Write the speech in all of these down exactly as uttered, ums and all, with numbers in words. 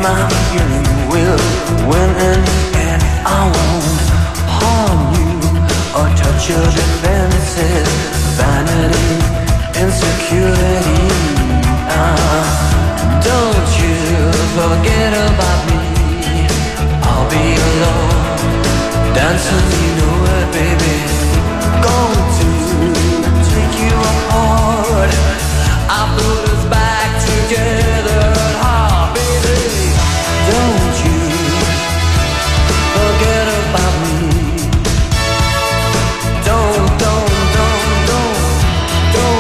my feeling will win in the end. I won't harm you or touch your defenses. Vanity, insecurity. Uh, don't you forget about me. I'll be alone, dancing, you know it, baby. Going to take you apart. I put us back together. Ah, baby, don't you forget about me. Don't, don't, don't, don't, don't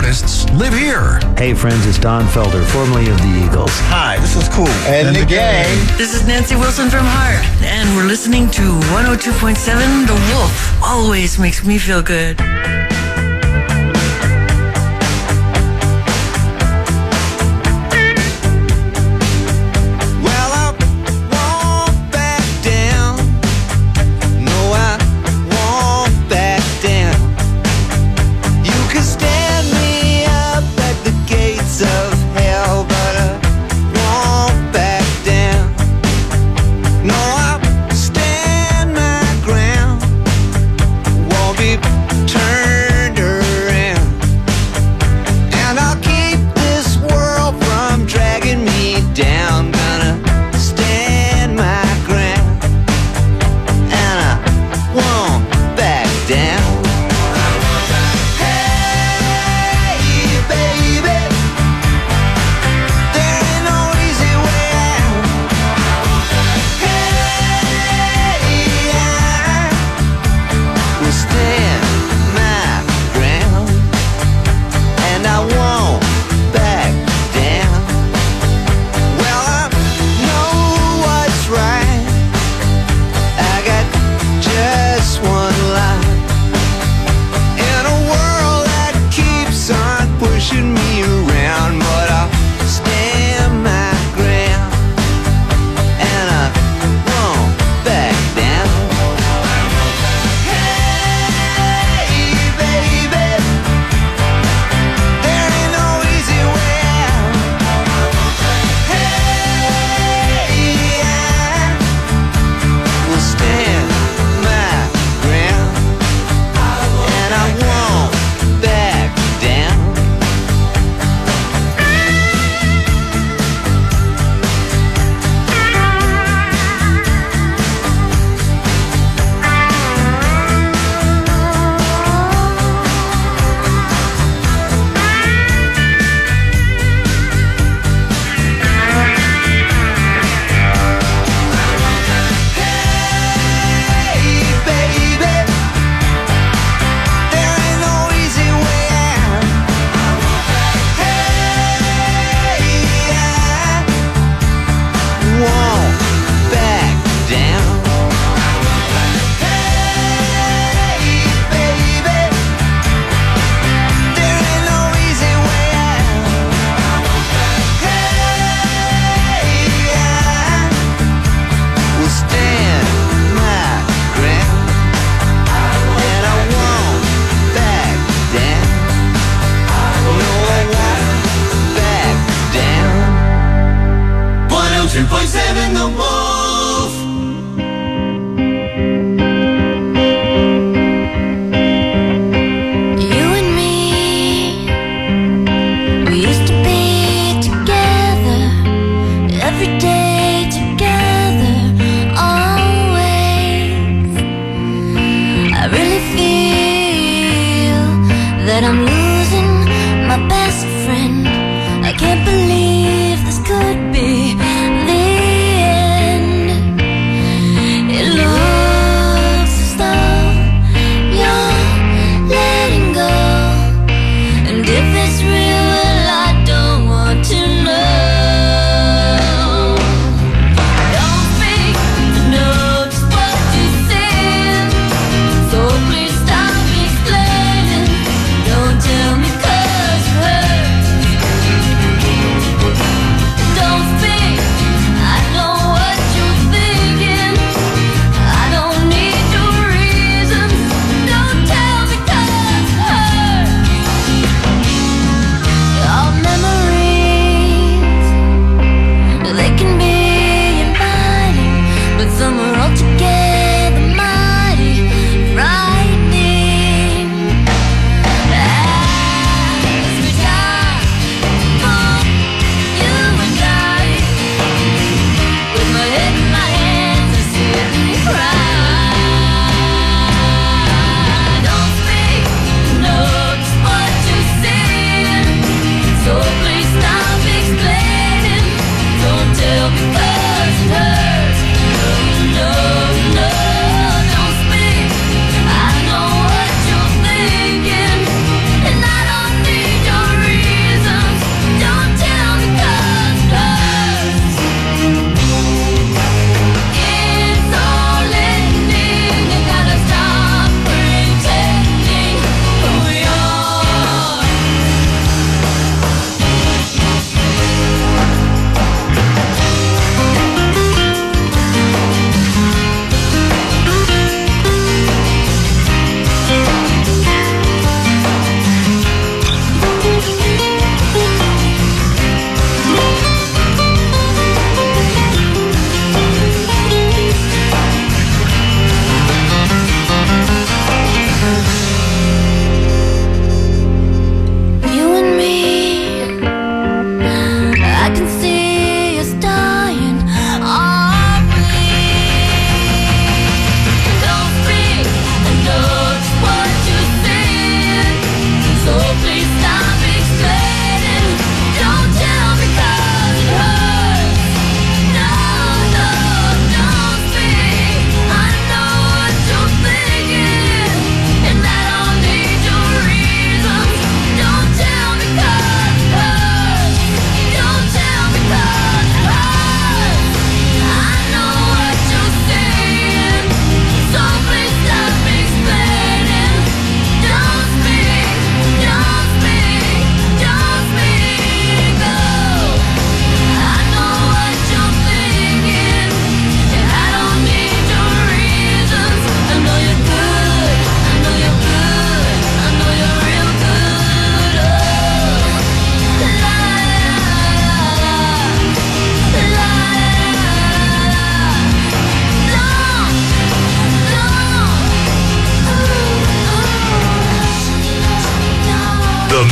artists live here. Hey friends, it's Don Felder, formerly of the Eagles. Hi, this is Cool. And, and the, the gang. gang. This is Nancy Wilson from Heart, and we're listening to one oh two point seven The Wolf. Always makes me feel good. Stand my ground, won't be turned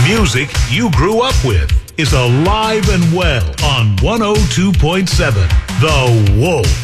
music you grew up with is alive and well on one oh two point seven The Wolf.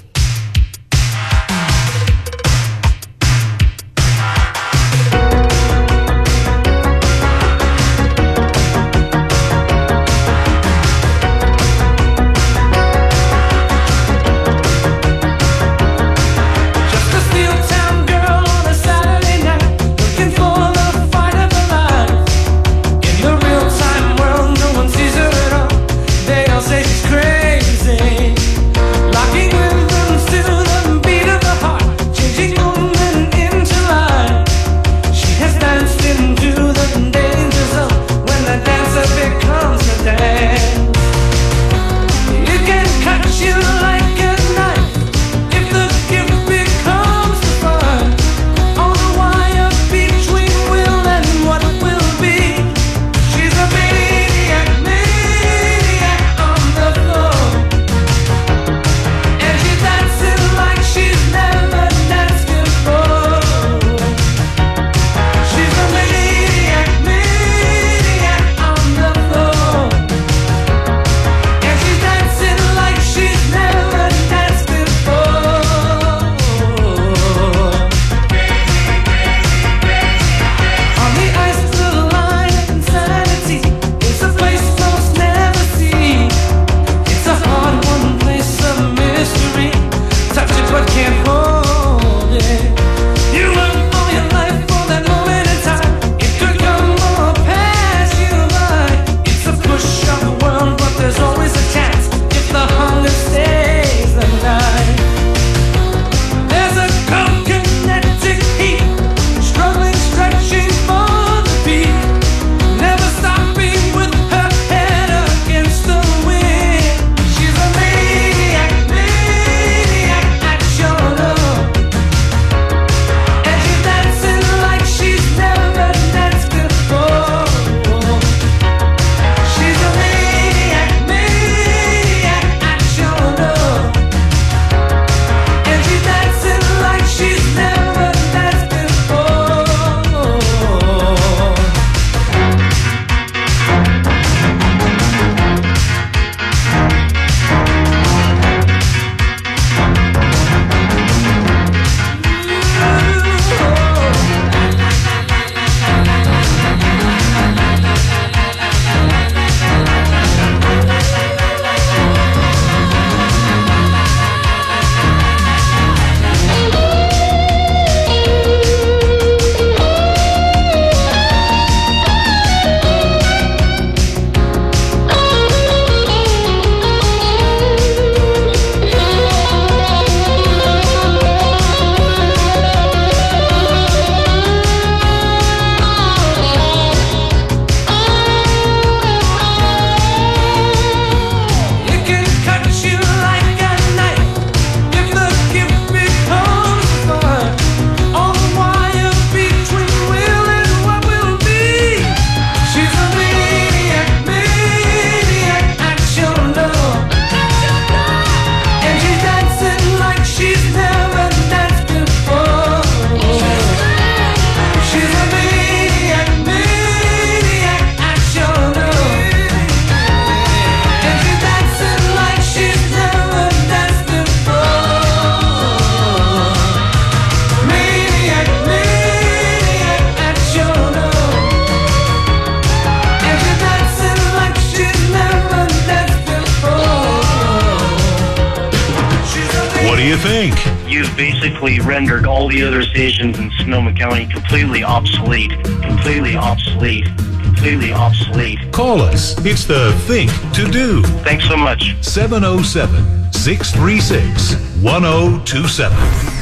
You've basically rendered all the other stations in Sonoma County completely obsolete, completely obsolete, completely obsolete. Call us. It's the Think to Do. Thanks so much. seven oh seven, six three six, one oh two seven.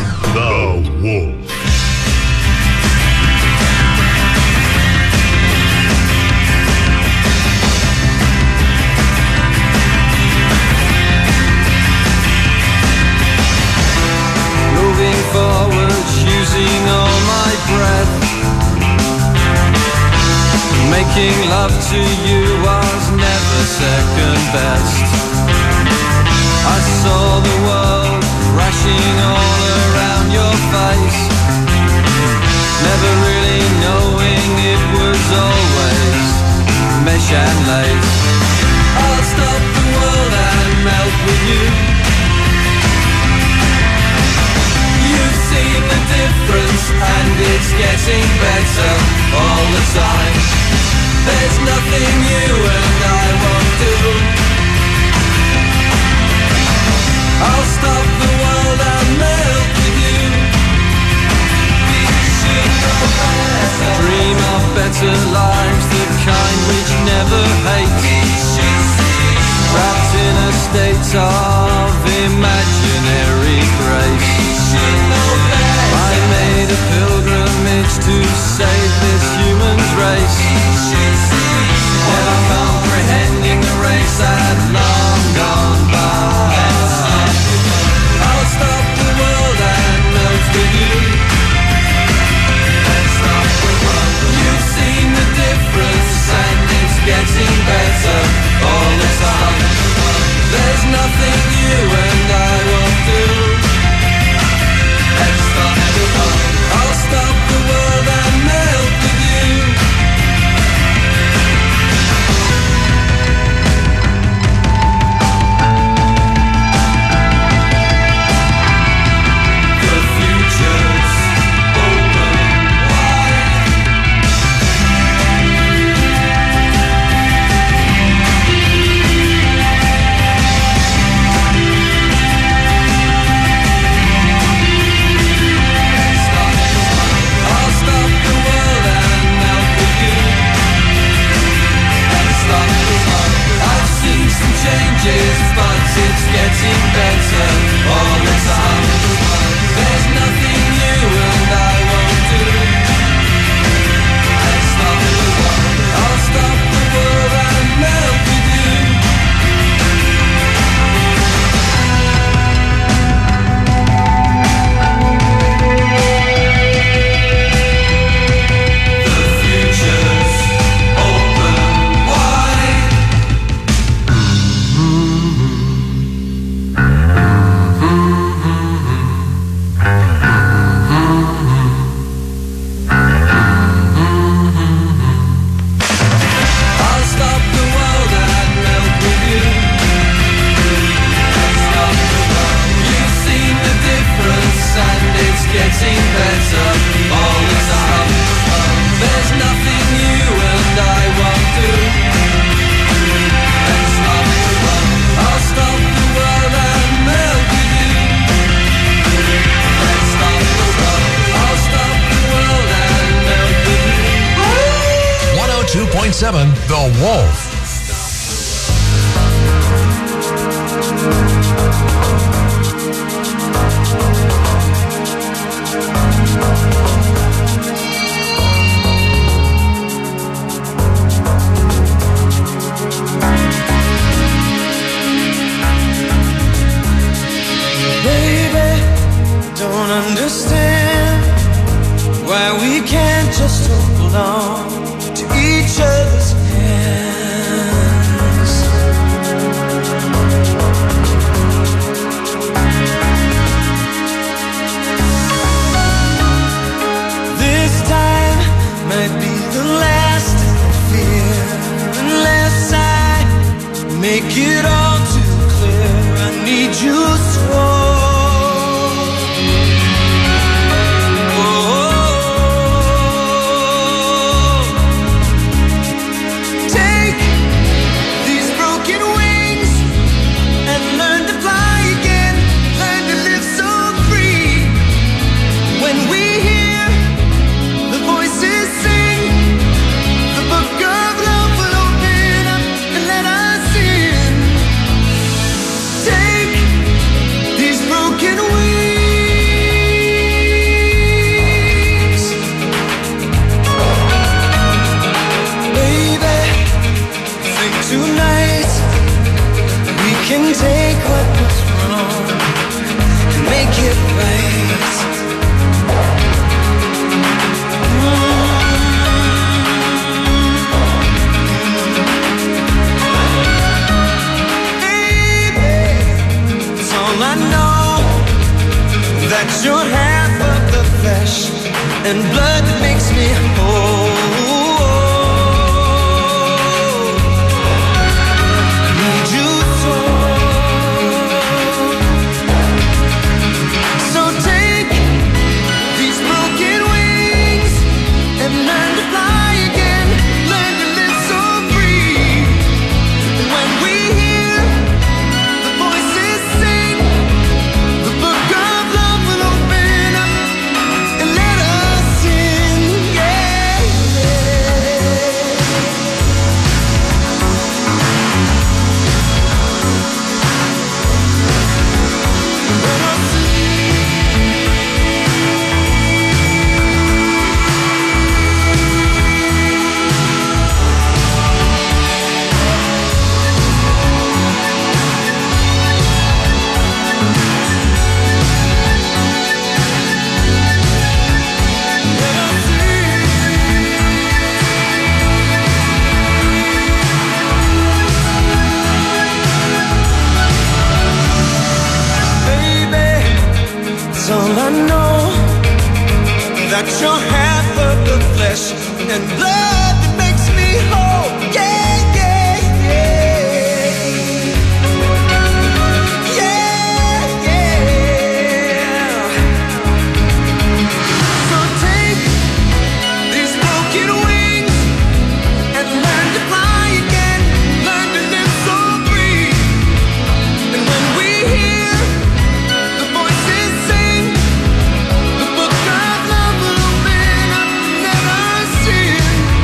The Wolf. Forward, using all my breath. Making love to you was never second best. I saw the world crashing all around your face, never really knowing it was always flesh and lace. I'll stop the world and melt with you. You've seen the difference and it's getting better all the time. There's nothing you and I won't do. I'll stop the world and melt with you. We should know better. Dream of better lives, the kind which never hate. Trapped in a state of imaginary grace. I made a pilgrimage to save this human's race. Never comprehending the race that long gone by. I'll stop the world and melt with you. Let's stop the world. You've seen the difference and it's getting better all the time. There's nothing you and I won't do. Let's stop the world. I'll stop the world and melt with you. The future's open wide. I'll stop the world and melt with you. Let's stop the world. I've seen some changes, but it's getting better all the time. There's nothing you and I won't do. Let's stop the world. I'll stop the world and melt with you. The future's open wide. I'll stop the world and melt with you. Let's stop the world. You've seen the difference and it's getting better all the time. There's nothing you and I won't do. Let's stop the world. I'll stop the world and melt with you. Let's stop the world. I'll stop the world and melt with you. one oh two point seven The Wolf. Baby, don't understand why we can't just hold on to each other's hands. This time might be the last I fear, unless I make it all too clear. I need you so. Take these broken wings and learn to fly again, learn to live so free. When we hear the voices sing, the book of love will open up and let us in. Take these broken wings. Baby, think tonight we can take what was wrong and make it right. Baby, it's all I know, that you're half of the flesh and blood that makes me whole. That's all I know. That you're half of the flesh and blood that makes me whole. Yeah, yeah, yeah. Yeah, yeah. So take these broken wings and learn to fly again. Learn to live so free. And when we hear the voices sing, the book of love will open up and let us in.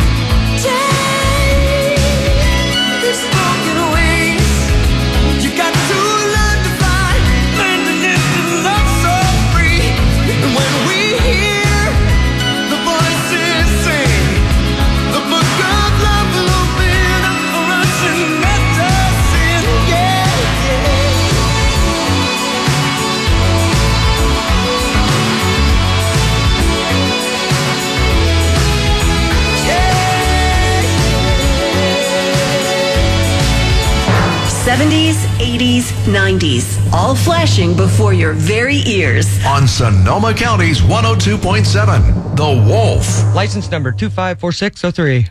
Take these broken wings. You got to learn to fly, learn to live and love so free. And when we hear the voices sing, the book of love will open up for us and let us in. Yeah, seventies, eighties, nineties, all flashing before your very ears. On Sonoma County's one oh two point seven, The Wolf. License number two five four six oh three.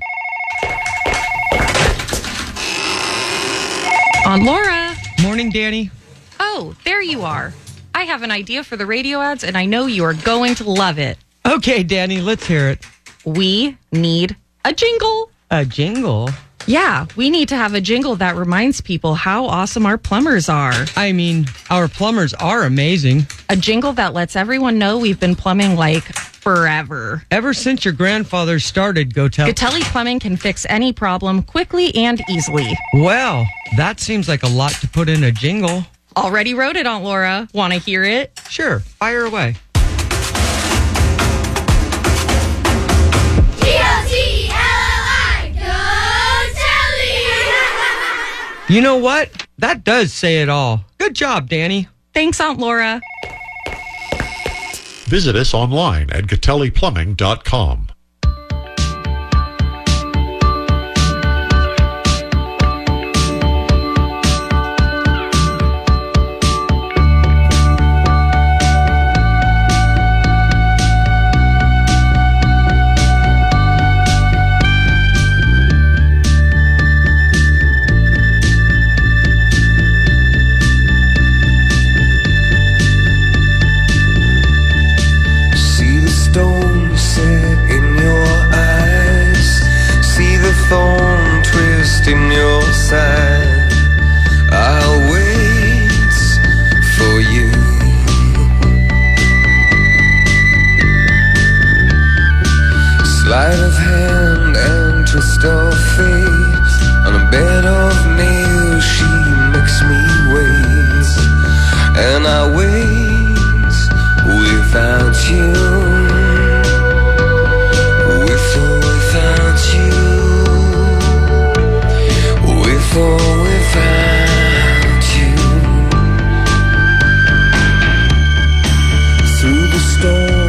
Aunt Laura. Morning, Danny. Oh, there you are. I have an idea for the radio ads, and I know you are going to love it. Okay, Danny, let's hear it. We need a jingle. A jingle? Yeah, we need to have a jingle that reminds people how awesome our plumbers are. I mean, our plumbers are amazing. A jingle that lets everyone know we've been plumbing like forever. Ever since your grandfather started, Go Tell. Gatelli Plumbing can fix any problem quickly and easily. Well, that seems like a lot to put in a jingle. Already wrote it, Aunt Laura. Want to hear it? Sure, fire away. You know what? That does say it all. Good job, Danny. Thanks, Aunt Laura. Visit us online at gatelli plumbing dot com. see the stone set in your eyes, see the thorn twist in your side. I'll wait for you. Sleight of hand and twist of fate, on a bed of nails she makes me wait, and I wait without you, with or without you, with or without you. Through the storm